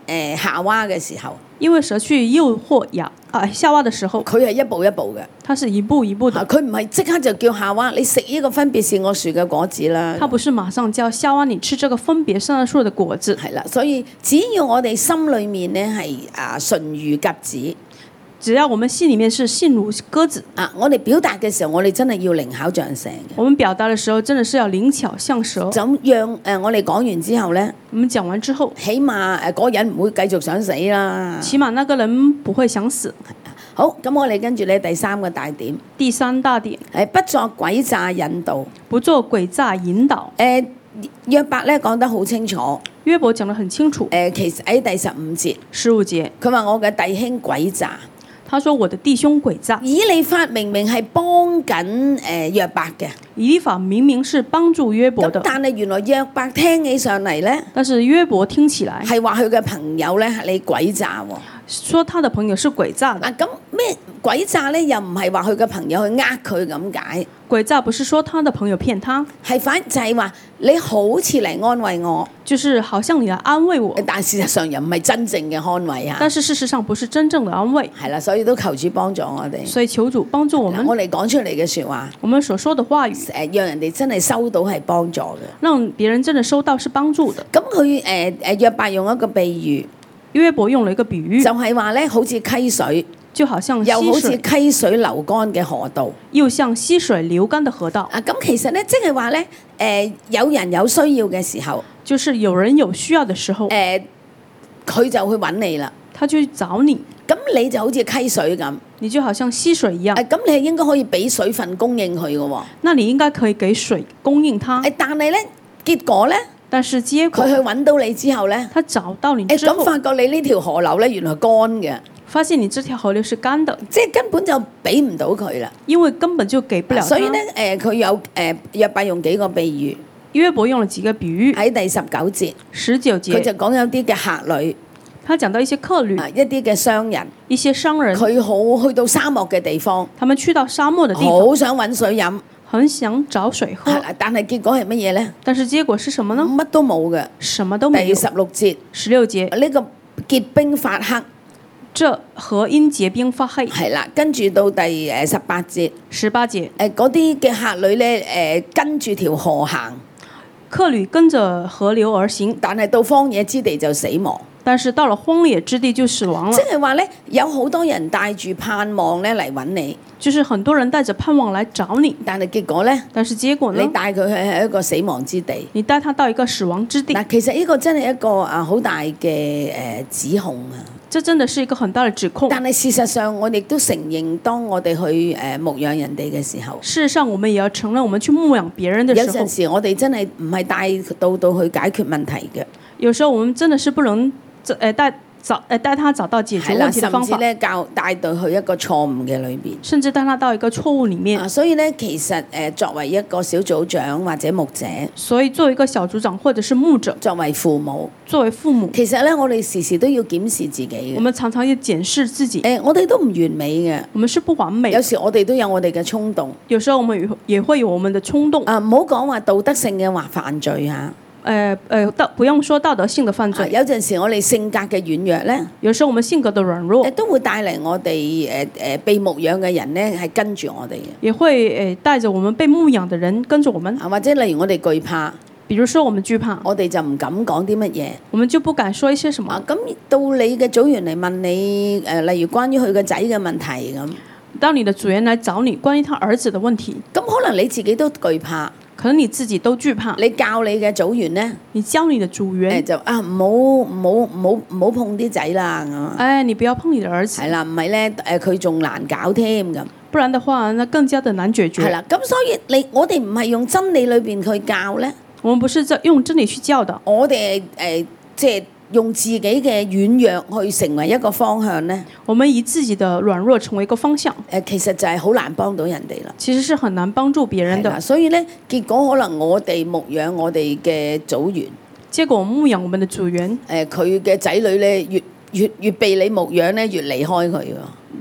誒夏娃嘅時候， 因為蛇去誘惑亞啊夏娃的時候， 佢係一步一步嘅， 他是一步一步的， 佢唔係即刻就叫夏娃你食呢個分別善惡樹嘅果子啦。 他不是馬上叫夏娃你吃這個分別善惡樹的果子。 係啦，所以只要我哋心裏面咧係啊純如鴿子。 只要我們心裡面是信如鴿子啊！我哋表達嘅時候，我哋真係要靈巧像蛇嘅。 我們表達嘅時候，真的是要靈巧像蛇。 就咁讓誒、呃、我哋講完之後咧， 我們講完之後， 起碼誒嗰、呃、人唔會繼續想死啦。 起碼那個人不會想死。 好，咁我哋跟住咧第三個大點。 第三大點， 誒不作詭詐引導。 不作詭詐引導。 誒、呃、約伯咧講得好清楚。 約伯講得很清楚。 誒、呃、其實喺第十五節。 十五節， 佢話我嘅弟兄詭詐。 他說我的弟兄詭詐。 以利法明明係幫緊誒約伯嘅。 以利法明明是幫助約伯的。 咁但係原來約伯聽起上嚟咧， 但是約伯聽起來係話佢嘅朋友咧係你詭詐喎。 說他的朋友是詭詐的。 嗱咁咩詭詐咧？又唔係話佢嘅朋友去呃佢咁解。 詭詐不是說他的朋友騙他， 係反就係話你好似嚟安慰我， 就是好像你來安慰我， 但事實上又唔係真正嘅安慰啊。 但是事實上不是真正的安慰。 係啦，所以都求主幫助我哋。 所以求主幫助我們。 我哋講出嚟嘅説話， 我們所說的話語， 誒讓人哋真係收到係幫助嘅， 讓別人真的收到是幫助的。 咁佢誒誒約伯用一個比喻， 約伯用了一個比喻， 就係話咧，好似溪水， 就好像又好似溪水流乾嘅河道， 又像溪水流乾的河道。 啊，咁其實咧，即係話咧，誒有人有需要嘅時候， 就是有人有需要嘅時候， 誒佢就去揾你啦， 他就去找你， 咁你就好似溪水咁， 你就好像溪水一樣， 誒咁你係應該可以俾水分供應佢嘅喎， 那你應該可以給水供應他， 誒但係咧結果咧， 但是結果佢去揾到你之後咧， 他找到你誒之後， 咁發覺你呢條河流咧原來乾嘅。 發現你這條河流是乾的， 即係根本就俾唔到佢啦。 因為根本就給不了他。 所以咧，誒、呃、佢有誒約伯用幾個比喻。 約伯用了幾個比喻喺第十九節， 十九節佢就講有啲嘅客旅， 他講到一些客旅， 啊一啲嘅商人， 一些商人， 佢好去到沙漠嘅地方， 他們去到沙漠的地方， 好想揾水飲， 很想找水喝， 但係結果係乜嘢咧？ 但是結果是什麼呢？ 乜都冇嘅， 什麼都沒有。 第十六節， 十六節呢、這個結冰發黑。 這河因結冰發黑， 係啦，跟住到第誒十八節， 十八節誒嗰啲嘅客旅咧誒跟住條河行， 客旅跟着河流而行， 但係到荒野之地就死亡。 但是到了荒野之地就死亡了。 即係話咧，有好多人帶住盼望咧嚟揾你， 就是很多人帶着盼望來找你， 但係結果咧， 但是結果呢？ 你帶佢去係一個死亡之地， 你帶他到一個死亡之地。 嗱，其實呢個真係一個啊好大嘅誒指控啊！ 這真的是一個很大的指控。 但係事實上，我哋都承認，當我哋去誒牧養人哋嘅時候， 事實上我們也要承認，我們去牧養別人嘅時候， 有陣時我哋真係唔係帶到到去解決問題嘅。 有時候我們真的是不能誒帶找誒帶他找到解決問題的方法， 甚至咧教帶到去一個錯誤嘅裏邊， 甚至帶他到一個錯誤裡面。 啊，所以咧其實誒作為一個小組長或者牧者， 所以作為一個小組長或者是牧者， 作為父母， 作為父母， 其實咧我哋時時都要檢視自己嘅。 我們常常要檢視自己。 誒，我哋都唔完美嘅， 我們是不完美。 有時我哋都有我哋嘅衝動， 有時候我們也會有我們的衝動。 啊，唔好講話道德性嘅話犯罪嚇。 誒、呃、誒，道、呃、不用說道德性的犯罪。 啊、有陣時我哋性格嘅軟弱咧， 有時候我們性格的軟弱， 都會帶嚟我哋誒誒被牧養嘅人咧係跟住我哋嘅， 也會誒帶着我們被牧養的人跟着我們。 啊，或者例如我哋懼怕， 比如說我們懼怕， 我哋就唔敢講啲乜嘢， 我們就不敢說一些什麼。 咁、啊、到你嘅組員嚟問你誒、呃，例如關於佢個仔嘅問題咁， 當你的組員來找你關於他兒子的問題， 咁可能你自己都懼怕。 可能你自己都懼怕。 你教你嘅組員咧， 你教你的組員， 誒就啊唔好唔好唔好唔好碰啲仔啦咁。 誒，你不要碰你的兒子。 係啦，唔係咧誒，佢仲難搞添咁。 不然的話，那更加的難解決。 係啦，咁所以你我哋唔係用真理裏邊去教咧， 我們不是在用真理去教的。 我哋誒即係用自己嘅軟弱去成為一個方向咧。 我們以自己的軟弱成為一個方向。 誒，其實就係好難幫到人哋啦。 其實是很難幫助別人的。 所以咧，結果可能我哋牧養我哋嘅組員， 結果牧養我們的組員， 誒佢嘅仔女咧越越越被你牧養咧，越離開佢喎。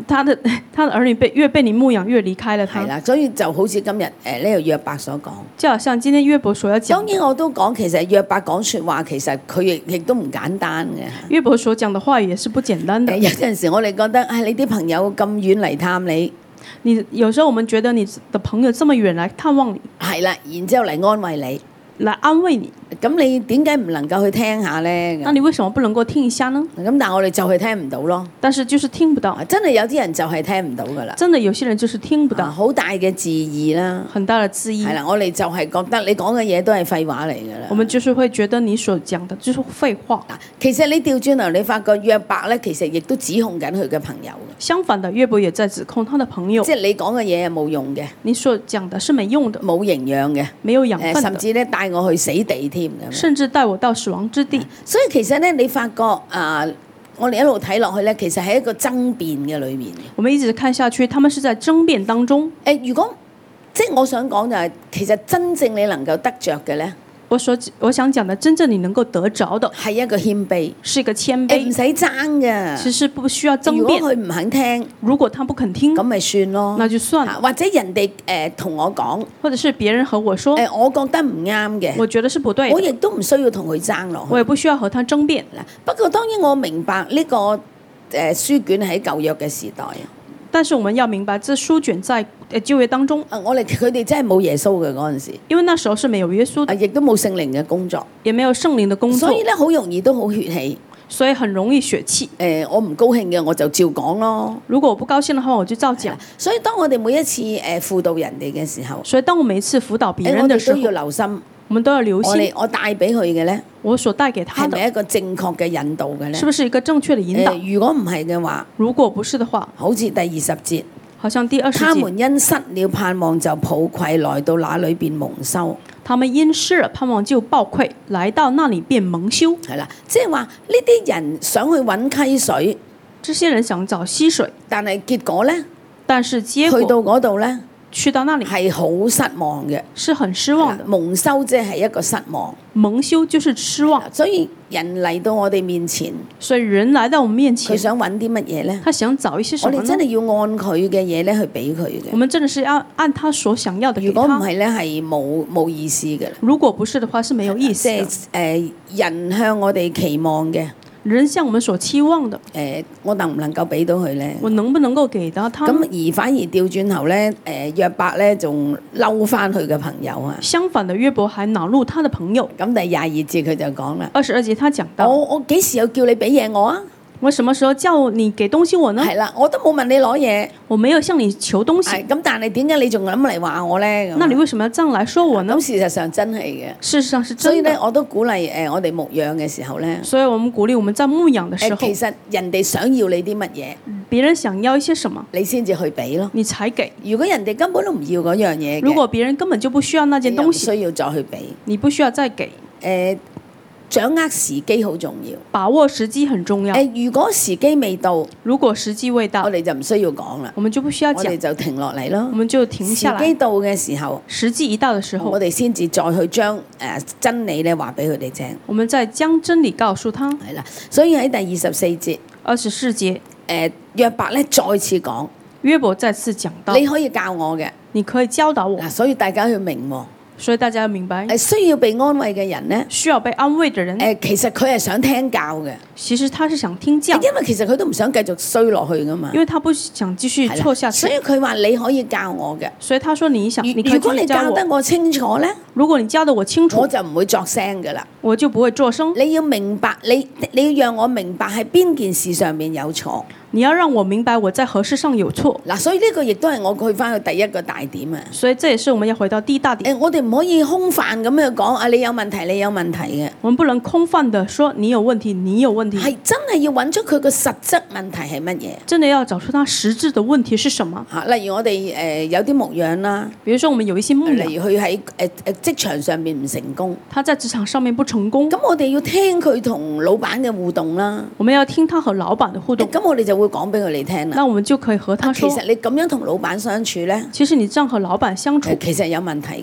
他的他的兒女被越被你牧養，越離開了他。 係啦，所以就好似今日誒呢個約伯所講。 就好像今天約伯所要講。 當然我都講，其實約伯講説話，其實佢亦亦都唔簡單嘅。 約伯所講的話也是不簡單的。 有陣時我哋覺得，唉、哎，你啲朋友咁遠嚟探你， 你有時候我們覺得你的朋友這麼遠來探望你， 係啦，然之後嚟安慰你。 來安慰你， 咁你點解唔能夠去聽下呢？ 那你為什麼不能夠聽一下呢？ 咁但係我哋就係聽唔到咯。 但是就是聽不到， 真係有啲人就係聽唔到噶啦。 真的有些人就是聽不到， 好、啊、大嘅自義啦， 很大的自義。 係啦，我哋就係覺得你講嘅嘢都係廢話嚟噶啦。 我們就是會覺得你所講的就是廢話。 其實你調轉頭，你發覺約伯咧，其實亦都指控緊佢嘅朋友。 相反的，約伯也在指控他的朋友。 即係你講嘅嘢係冇用嘅， 你所講的是沒用的， 冇營養嘅， 沒有養分的， 甚至咧帶我去死地添咁。 甚至帶我到死亡之地。 所以其實咧，你發覺啊，我哋一路睇落去咧，其實係一個爭辯嘅裏面。 我們一直看下去，他們是在爭辯當中。 誒，如果即係我想講就係、是，其實真正你能夠得着嘅咧。 我所我想講的，真正你能夠得着的係一個謙卑， 是一個謙卑， 唔使爭嘅。 其實不需要爭辯。 如果佢唔肯聽， 如果他不肯聽， 咁咪算咯， 那就算了。 或者人哋誒同我講， 或者是別人和我說， 誒、呃、我覺得唔啱嘅， 我覺得是不對的， 我亦都唔需要同佢爭落去， 我也不需要和他爭辯。 不過當然我明白呢、這個誒、呃、書卷喺舊約嘅時代。 但是我們要明白，這書卷在誒舊約當中， 啊，我哋佢哋真係冇耶穌嘅嗰陣時， 因為那時候是沒有耶穌的， 啊，亦都冇聖靈嘅工作， 也沒有聖靈的工作， 所以咧好容易都好血氣， 所以很容易血氣。 誒、呃，我唔高興嘅我就照講咯。 如果我不高興的話，我就照講。 所以當我哋每一次誒、呃、輔導人哋嘅時候， 所以當我每一次輔導別人嘅嘅時候， 我哋都要留心。 我們都要留心。 我哋我帶俾佢嘅咧， 我所帶給他的係咪一個正確嘅引導嘅咧？ 是不是一個正確的引導？ 呃、如果唔係嘅話， 如果不是的話， 好似第二十節， 好像第二十節， 他們因失了盼望就抱愧，來到那裏便蒙羞。 他們因失了盼望就抱愧，來到那裏便蒙羞。 係啦，即係話呢啲人想去揾溪水， 這些人想找溪水， 但係結果咧， 但是結果去到嗰度咧。 去到那裡係好失望嘅， 是很失望的。 蒙羞即係一個失望， 蒙羞就是失望。 所以人嚟到我哋面前， 所以人來到我們面前， 佢想揾啲乜嘢咧？ 他想找一些什麼呢？ 我哋真係要按佢嘅嘢咧去俾佢嘅。 我們真的是要按他所想要的給他。 如果唔係咧，係冇冇意思嘅。 如果不是的話，是沒有意思。 即係誒人向我哋期望嘅。 人向我們所期望的， 誒、呃，我能唔能夠俾到佢咧？ 我能不能夠給到他？ 咁而反而調轉頭咧，誒、呃、約伯咧仲嬲翻佢嘅朋友啊！ 相反的，約伯還惱怒他的朋友。 咁第廿二節佢就講啦， 二十二節他講到： 我我幾時有叫你俾嘢我啊？ 我什麼時候叫你給東西我呢？ 係啦，我都冇問你攞嘢， 我沒有向你求東西。 咁但係點解你仲諗嚟話我咧？ 那你為什麼要這樣來說我呢？ 咁事實上真係嘅， 事實上是真的。 所以咧，我都鼓勵誒、呃、我哋牧養嘅時候咧， 所以我們鼓勵我們在牧養嘅時候， 其實人哋想要你啲乜嘢， 別人想要一些什麼， 你先至去俾咯， 你才給。 如果人哋根本都唔要嗰樣嘢， 如果別人根本就不需要那件東西， 需要再去俾， 你不需要再給。 誒、呃。掌握時機好重要， 把握時機很重要。 誒，如果時機未到， 如果時機未到， 我哋就唔需要講啦， 我們就不需要講， 我哋就停落嚟咯。 我們就停下來。 時機到嘅時候， 時機一到嘅時候， 我哋先至再去將誒真理咧話俾佢哋聽。 我們再將真理告訴他。 係啦，所以喺第二十四節， 二十四節， 誒約伯咧再次講， 約伯再次講到， 你可以教我嘅， 你可以教導我。 嗱，所以大家要明喎。 所以大家要明白， 誒需要被安慰嘅人咧， 需要被安慰嘅人， 誒其實佢係想聽教嘅， 其實他是想聽教， 因為其實佢都唔想繼續衰落去噶嘛， 因為他不想繼續錯下去， 所以佢話你可以教我嘅， 所以他說你想，你可以如果你教得我清楚咧， 如果你教得我清楚， 我就唔會作聲噶啦， 我就不會作聲。 你要明白，你你要讓我明白係邊件事上面有錯。 你要讓我明白我在何事上有錯。 嗱，所以呢個亦都係我去翻去第一個大點啊。 所以這也是我們要回到第一大點。 誒，我哋唔可以空泛咁樣講啊！你有問題，你有問題嘅。 我們不能空泛地說你有問題，你有問題。 係真係要揾出佢個實質問題係乜嘢？ 真的要找出他實質的問題是什麼？ 嚇，例如我哋誒、呃、有啲牧養啦， 比如說我們有一些牧養， 例如佢喺誒誒職場上面唔成功， 他在職場上面不成功， 咁我哋要聽佢同老闆嘅互動啦。 我們要聽他和老闆的互動， 咁我哋就會講俾佢哋聽。 那我們就可以和他說， 其實你咁樣同老闆相處咧， 其實你這樣和老闆相處， 其實有問題嘅。 其實是有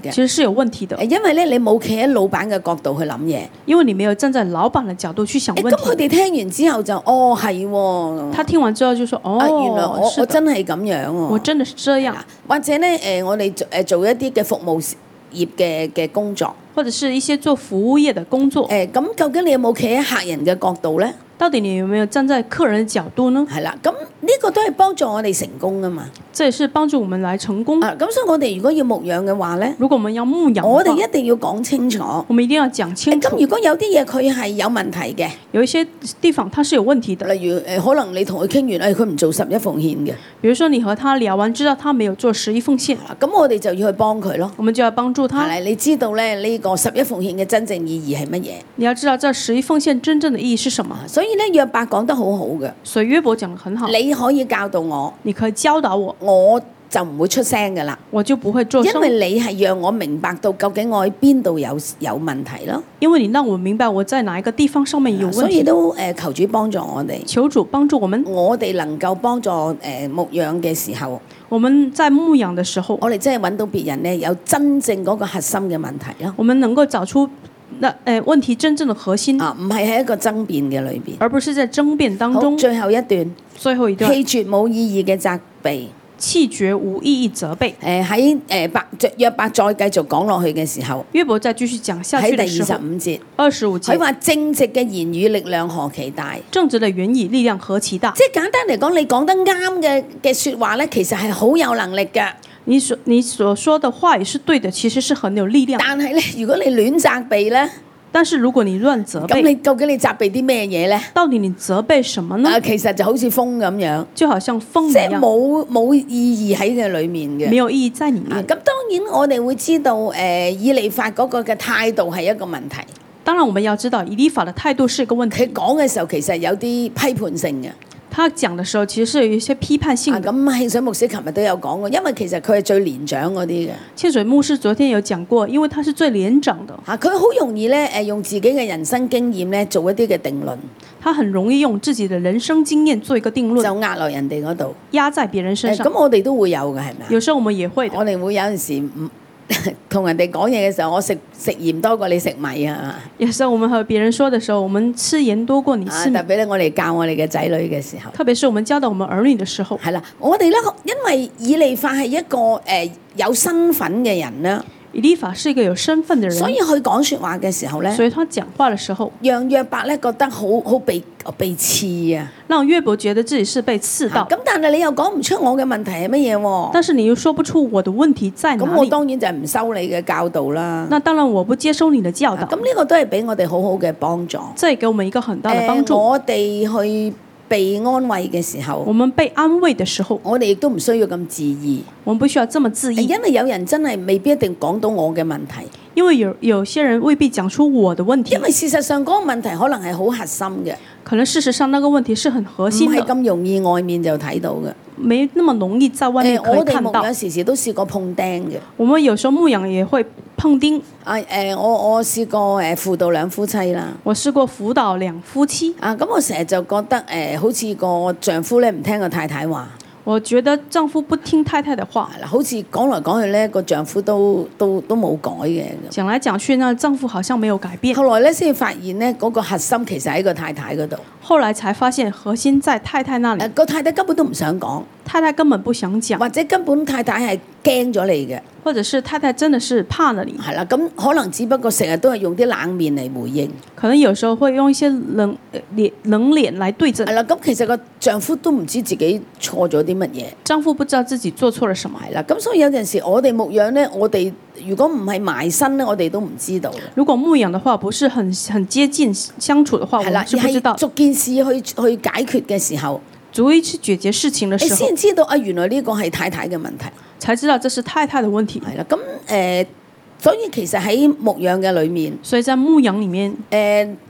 有問題的， 誒因為咧你冇企喺老闆嘅角度去諗嘢。 因為你沒有站在老闆的角度去想誒問題。 咁佢哋聽完之後就哦係喎， 他聽完之後就說： 啊原來哦， 我是的， 我真係咁樣喎。 我真的是這樣。 或者咧誒我哋做誒做一啲嘅服務業嘅嘅工作。 或者是一些做服務業的工作， 誒咁究竟你有冇企喺客人嘅角度咧？ 到底你有沒有站在客人的角度呢？ 係啦，咁呢個都係幫助我哋成功噶嘛。 這也是幫助我們來成功。 啊，咁所以我哋如果要牧養嘅話咧， 如果我們要牧養的話， 我哋一定要講清楚。 我們一定要講清楚。 咁如果有啲嘢佢係有問題嘅， 有一些地方它是有問題的， 例如誒可能你同佢傾完，誒佢唔做十一奉獻嘅， 比如說你和他聊完，知道他沒有做十一奉獻， 咁我哋就要去幫佢咯。 我們就要幫助他。 係啦，你知道咧呢個十一奉獻嘅真正意義係乜嘢？ 你要知道這十一奉獻真正的意義是什麼。 所以咧約伯講得好好嘅， 所以約伯講得很好， 你可以教導我， 你可以教導我， 我就唔會出聲噶啦。 我就不會做聲， 因為你係讓我明白到究竟我喺邊度有有問題咯。 因為你讓我明白我在哪一個地方上面有問題。 所以都誒求主幫助我哋， 求主幫助我們。 我哋能夠幫助誒牧養嘅時候， 我們在牧養的時候， 我哋真係揾到別人咧有真正嗰個核心嘅問題咯。 我們能夠找出那誒、呃、問題真正的核心， 啊，唔係喺一個爭辯嘅裏邊， 而不是在爭辯當中。 最後一段， 最後一段， 棄絕冇意義嘅責備。 棄絕無意義責備。 誒喺誒伯約伯再繼續講落去嘅時候， 約伯再繼續講下喺第二去嘅時候， 十五節， 二十五節， 佢話正直嘅言語力量何其大。 正直的言語力量何其大。 即係簡單嚟講，你講得啱嘅嘅説話咧，其實係好有能力㗎。 你所你所說的話也是對的，其實是很有力量。 但係咧，如果你亂責備咧， 但是如果你亂責咁備， 你究竟你責備啲咩嘢咧？ 到底你責備什麼呢？ 啊，其實就好似風咁樣， 就好像風一即係樣， 冇冇意義喺嘅裡面嘅。 沒有意義在裡面。 啊，咁當然我哋會知道，誒、呃、以利法嗰個嘅態度係一個問題。 當然我們要知道以利法的態度是一個問題。 佢講嘅時候其實有啲批判性嘅。 他講的時候其實是有一些批判性的。 咁慶水牧師琴日都有講過，因為其實佢係最年長嗰啲嘅。 慶水牧師昨天有講過，因為他是最年長的。 嚇，佢好容易咧誒用自己嘅人生經驗咧做一啲嘅定論。 他很容易用自己的人生經驗做一個定論， 就壓落人哋嗰度， 壓在別人身上。 咁我哋都會有嘅，係咪啊？ 有時候我們也會的。 我哋會有陣時唔同人哋講嘢嘅時候，我食食鹽多過你食米啊！ 有時候我們和別人說的時候，我們吃鹽多過你啊， 吃米。 特別咧，我哋教我哋嘅仔女嘅時候， 特別是我們教導我們兒女的時候， 係啦，我哋咧，因為以利法係一個誒、呃、有身份嘅人啦， 以利法是一個有身份的人， 所以佢講説話嘅時候咧， 所以他講話的時候， 讓約伯咧覺得好好被被刺啊！ 讓約伯覺得自己是被刺到。 咁但係你又講唔出我嘅問題係乜嘢喎？ 但是你又說不出我的問題在哪裡。 咁我當然就係唔收你嘅教導啦。 那當然我不接收你的教導。 咁呢個都係俾我哋好好嘅幫助。 這給我們一個很大的幫助。 呃、我哋去被安慰嘅時候， 我們被安慰的時候， 我哋亦都唔需要咁自意。 我們不需要這麼自意， 因為有人真係未必一定講到我嘅問題。 因為有有些人未必講出我的問題。 因為事實上嗰個問題可能係好核心嘅。 可能事實上那個問題是很核心的， 唔係咁容易外面就睇到嘅。 沒那麼容易在外面可以看到。 呃、我哋牧養時時都試過碰釘嘅。 我們有時候牧養也會碰釘。 啊誒、呃，我我試過誒輔導兩夫妻啦。 我試過輔導兩夫妻。 啊，咁我成日就覺得誒、呃，好似個丈夫咧唔聽個太太話。 我覺得丈夫不聽太太的話， 好似講來講去咧，個丈夫都都都冇改嘅。 講來講去，那丈夫好像沒有改變。 後來咧先發現咧，嗰、那個核心其實喺個太太嗰度。 後來才發現核心在太太那裡。 個、呃、太太根本都唔想講， 太太根本不想講， 或者根本太太係驚咗你嘅， 或者是太太真的是怕了你。 係啦，咁可能只不過成日都係用啲冷面嚟回應。 可能有時候會用一些冷臉冷臉來對陣。 係啦，咁其實個丈夫都唔知自己錯咗啲乜嘢。 丈夫不知道自己做錯了什麼。 係啦，咁所以有陣時我哋牧養咧，我哋如果唔係埋身咧，我哋都唔知道。 如果牧養的話，不是很很接近相處的話，我們是不知道。 逐件事去去解決嘅時候， 逐一去解決事情的時候， 你先知道啊，原來呢個係太太嘅問題， 才知道這是太太的問題。 係啦，咁誒、呃，所以其實喺牧養嘅裏面， 所以在牧養裡面， 誒、呃，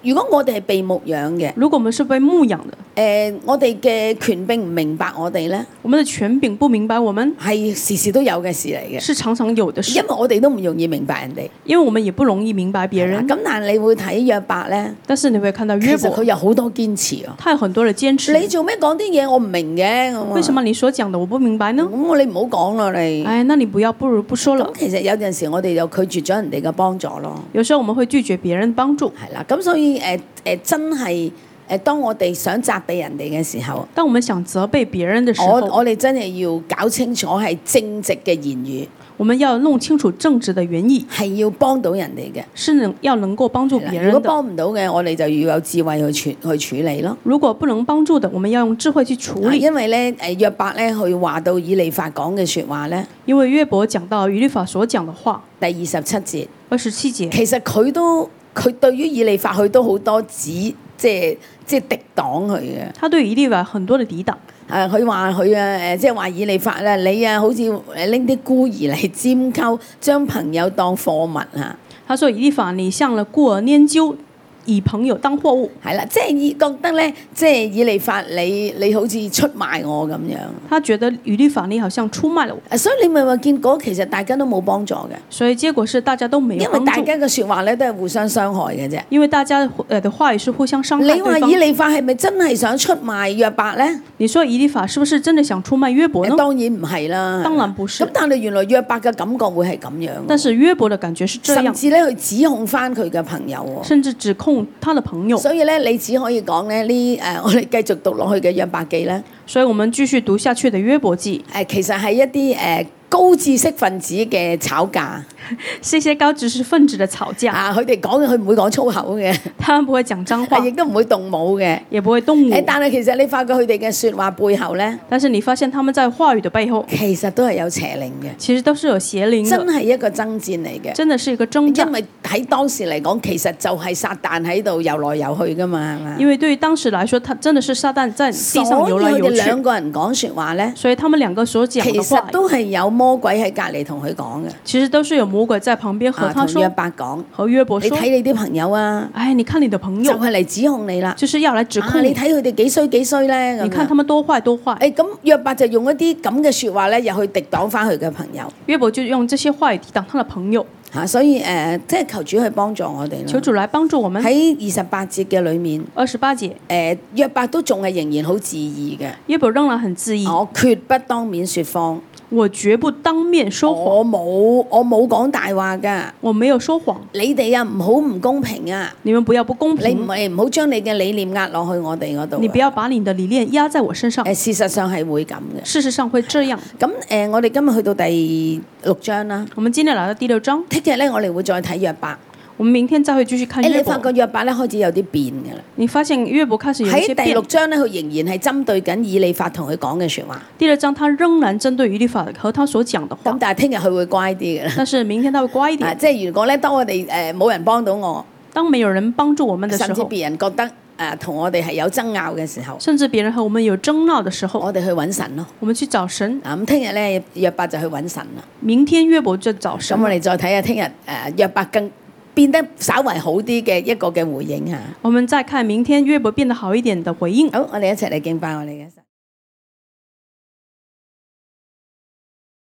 如果我哋係被牧養嘅， 如果我們是被牧養的， 誒、我哋嘅權柄唔明白我哋咧， 我們的權柄不明白我們， 係時時都有嘅事嚟嘅， 是常常有的事因為，我哋都唔容易明白人哋。 因為我們也不容易明白別人。 咁但係你會睇約伯咧， 但是你會看到其約伯， 實佢有好多堅持啊。 他有很多的堅持。 你做咩講啲嘢我唔明嘅？咁啊為什麼你所講的我不明白呢？ 咁我你唔好講啦，你。 哎，那你不要，不如不說了咁。其實有陣時我哋就拒絕咗人哋嘅幫助咯。 有時候我們會拒絕別人的幫助。 係啦，咁所以誒誒、呃、真係誒，當我哋想責備人哋嘅時候， 當我們想責備別人的時候， 我我哋真係要搞清楚係正直嘅言語， 我們要弄清楚正直的原意， 係要幫到人哋嘅。 是能要能夠幫助別如果人的。 幫唔到嘅，我哋就要有智慧去處去處理咯。 如果不能幫助的，我們要用智慧去處理。 因為咧誒約伯咧，佢話到以利法講嘅説話咧， 因為約伯講到以利法所講的話， 第二十七節， 二十七節， 其實佢都佢對於以利法佢都好多指即係即係敵擋佢嘅。 他對以利法很多的抵擋。 誒佢話佢啊誒，即係話以利法咧，你啊好似誒拎啲孤兒嚟拈鬮，將朋友當貨物啊！ 他說以利法，你像了孤兒拈鬮，以朋友當貨物。 係啦，即係以覺得咧，即係以利法你你好似出賣我咁樣。 他覺得以利法你好像出賣了我， 啊，所以你咪話見果其實大家都冇幫助嘅， 所以結果是大家都沒有因為幫助， 大家嘅説話咧都係互相傷害嘅啫。 因為大家誒的話語是互相傷害你話對方以。利法係咪真係想出賣約伯咧？ 你說以利法是不是真的想出賣約伯呢？ 當然唔係啦， 當然不是咁但係原來約伯嘅感覺會係咁樣， 但是約伯的感覺是這樣， 甚至咧去指控翻佢嘅朋友喎。 甚至指控他的朋友。 所以咧，你只可以講咧呢誒，我哋繼續讀落去嘅約伯記咧， 所以我們繼續讀下去的約伯記， 誒其實係一啲誒高知識分子嘅吵架是一些高知識分子的吵架。 啊！佢哋講佢唔會講粗口嘅， 他們不會講髒話， 亦都唔會動武嘅。 也不會動武。 誒，但係其實你發覺佢哋嘅説話背後咧， 但是你發現他們在話語的背後， 其實都係有邪靈嘅， 其實都是有邪靈真的， 係一個爭戰嚟嘅。 真的是一個爭因戰。 為喺當時嚟講，其實就係撒旦喺度遊來遊去噶嘛，係嘛？ 因為對於當時來說，他真的是撒旦在地上所以佢哋遊來遊去， 兩個人講説話咧， 所以他們兩個所講其的話實，都係有魔鬼喺隔離同佢講嘅， 其實都是有魔鬼在旁邊和啊， 他同約說， 伯講。 和約伯說， 你睇你啲朋友啊， 哎，你看你的朋友， 就係嚟指控你啦。 就是要來指啊， 控你， 你睇佢哋幾衰幾衰咧咁你看他樣。 們多壞多壞。 誒咁約伯就用一啲咁嘅説話咧，入去敵擋翻佢嘅朋友約伯就用這些話語抵擋他的朋友， 嚇，所以誒，即係求主去幫助我哋啦。 求主來幫助我們。 喺二十八節嘅裏面， 二十八節， 誒約伯都仲係仍然好自義嘅。 約伯仍然很自義， 我決不當面説謊， 我絕不當面說謊， 我冇我冇講大話㗎。 我沒有說謊。 你哋啊唔好唔公平啊！ 你們不要不公你唔平， 係唔好將你嘅理念壓落去我哋嗰度啊。 你不要把你的理念壓在我身上。 誒事實上係會咁嘅。 事實上會這樣。 咁誒，我哋今日去到第六章啦。 我們今天來到第六章， 聽日咧，我哋會再睇約伯。 我們明天再會繼續看誒，你約伯。 發覺約伯咧開始有啲變嘅啦。 你發現約伯開始有一些變喺第六。章咧，佢仍然係針對緊以利法同佢講嘅説話。 第六章他仍然針對以利法和他所講的話， 咁但係聽日佢會乖啲嘅啦。 但是明天他會乖一啊， 點。 即係如果咧，當我哋誒冇人幫到我， 當沒有人幫助我們的時候， 甚至別人覺得誒同我哋係有爭拗嘅時候， 甚至別人和我們有爭鬧的時候， 我哋去揾神咯。 我們去找神。 嗱，咁聽日咧，約伯就去揾神啦。 明天約伯就找神咁。我哋再睇下聽日誒約伯更變得稍為好啲嘅一個嘅回應嚇。 我們再看明天約伯變得好一點的回應。 好，我哋一齊嚟敬拜我哋嘅神。